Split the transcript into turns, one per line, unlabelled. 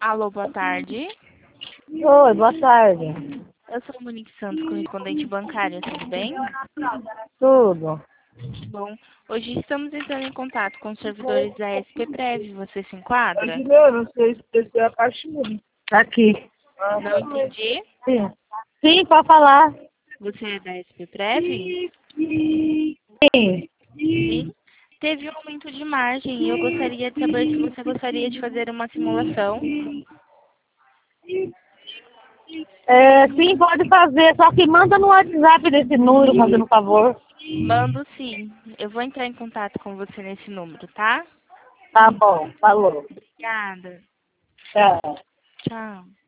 Alô, boa tarde.
Oi, boa tarde.
Eu sou a Monique Santos, correspondente bancária, tudo bem?
Tudo.
Bom, hoje estamos entrando em contato com os servidores da SPPrev. Você se enquadra?
Não sei se é a caixinha. Aqui.
Não entendi.
Sim. Sim, pode falar.
Você é da SPPrev?
Sim.
Sim. Teve um aumento de margem e eu gostaria de saber se você gostaria de fazer uma simulação.
Sim, pode fazer, só que manda no WhatsApp desse número, fazendo favor.
Mando sim. Eu vou entrar em contato com você nesse número, tá?
Tá bom, falou.
Obrigada.
Tchau.
Tchau.